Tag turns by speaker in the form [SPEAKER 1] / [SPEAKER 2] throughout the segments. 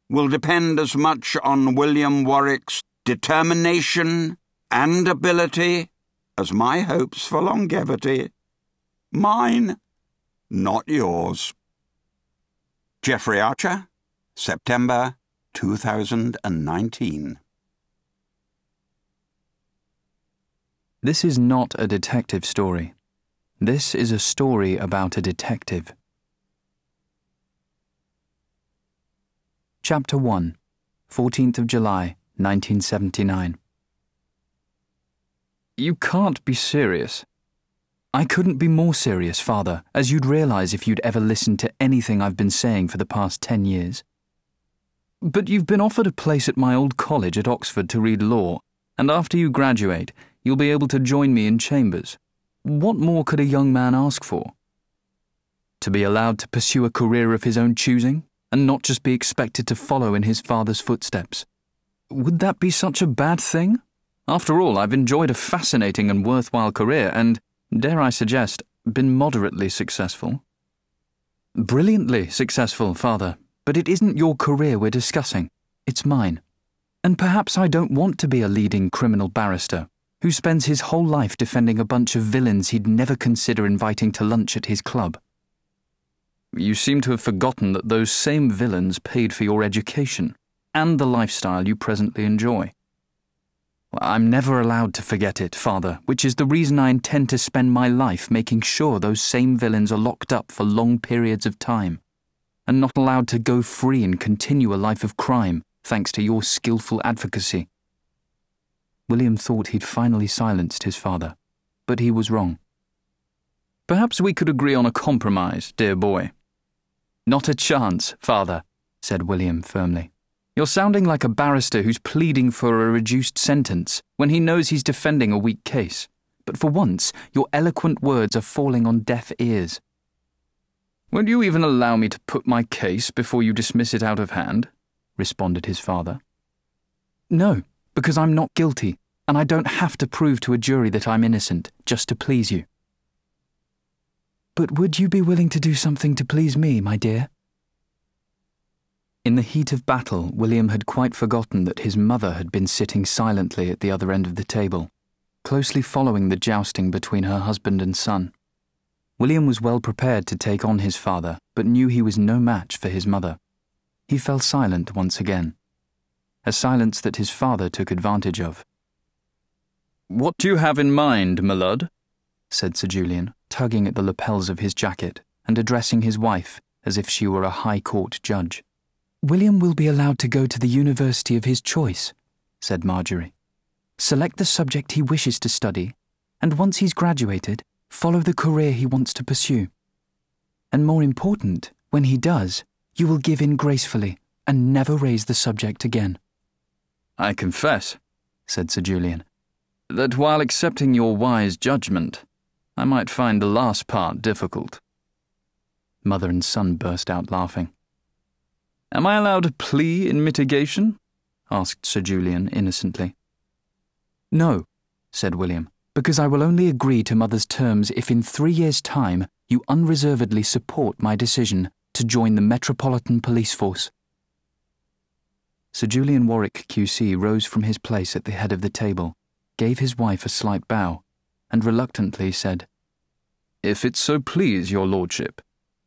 [SPEAKER 1] will depend as much on William Warwick's determination and ability as my hopes for longevity. Mine, not yours. Geoffrey Archer, September 2019.
[SPEAKER 2] This is not a detective story. This is a story about a detective. Chapter 1, 14th of July, 1979. You can't be serious. I couldn't be more serious, Father, as you'd realise if you'd ever listened to anything I've been saying for the past 10 years. But you've been offered a place at my old college at Oxford to read law, and after you graduate, you'll be able to join me in chambers. What more could a young man ask for? To be allowed to pursue a career of his own choosing, and not just be expected to follow in his father's footsteps. Would that be such a bad thing? After all, I've enjoyed a fascinating and worthwhile career and, dare I suggest, been moderately successful. Brilliantly successful, Father, but it isn't your career we're discussing. It's mine. And perhaps I don't want to be a leading criminal barrister who spends his whole life defending a bunch of villains he'd never consider inviting to lunch at his club. You seem to have forgotten that those same villains paid for your education and the lifestyle you presently enjoy. I'm never allowed to forget it, Father, which is the reason I intend to spend my life making sure those same villains are locked up for long periods of time and not allowed to go free and continue a life of crime thanks to your skillful advocacy. William thought he'd finally silenced his father, but he was wrong. Perhaps we could agree on a compromise, dear boy. Not a chance, Father, said William firmly. You're sounding like a barrister who's pleading for a reduced sentence when he knows he's defending a weak case. But for once, your eloquent words are falling on deaf ears. Will you even allow me to put my case before you dismiss it out of hand? Responded his father. No, because I'm not guilty, and I don't have to prove to a jury that I'm innocent just to please you. But would you be willing to do something to please me, my dear? In the heat of battle, William had quite forgotten that his mother had been sitting silently at the other end of the table, closely following the jousting between her husband and son. William was well prepared to take on his father, but knew he was no match for his mother. He fell silent once again, a silence that his father took advantage of. "What do you have in mind, my lord?" said Sir Julian, tugging at the lapels of his jacket and addressing his wife as if she were a high court judge. "William will be allowed to go to the university of his choice," said Marjorie. "Select the subject he wishes to study, and once he's graduated, follow the career he wants to pursue. And more important, when he does, you will give in gracefully and never raise the subject again." "I confess," said Sir Julian, "that while accepting your wise judgment, I might find the last part difficult." Mother and son burst out laughing. "Am I allowed a plea in mitigation?" asked Sir Julian innocently. "No," said William, "because I will only agree to Mother's terms if in 3 years' time you unreservedly support my decision to join the Metropolitan Police Force." Sir Julian Warwick QC rose from his place at the head of the table, gave his wife a slight bow, and reluctantly said, "If it so please your lordship."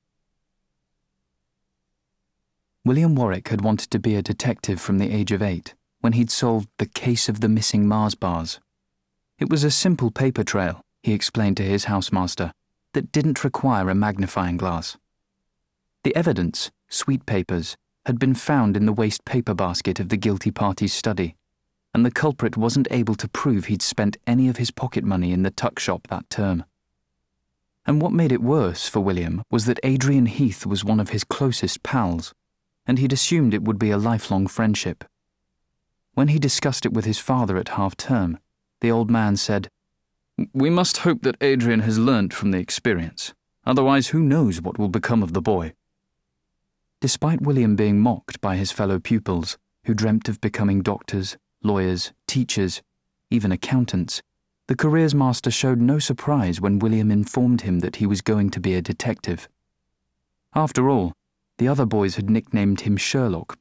[SPEAKER 2] William Warwick had wanted to be a detective from the age of 8, when he'd solved the case of the missing Mars bars. It was a simple paper trail, he explained to his housemaster, that didn't require a magnifying glass. The evidence, sweet papers, had been found in the waste paper basket of the guilty party's study, and the culprit wasn't able to prove he'd spent any of his pocket money in the tuck shop that term. And what made it worse for William was that Adrian Heath was one of his closest pals, and he'd assumed it would be a lifelong friendship. When he discussed it with his father at half-term, the old man said, "We must hope that Adrian has learnt from the experience. Otherwise, who knows what will become of the boy?" Despite William being mocked by his fellow pupils, who dreamt of becoming doctors, lawyers, teachers, even accountants, the careers master showed no surprise when William informed him that he was going to be a detective. After all, the other boys had nicknamed him Sherlock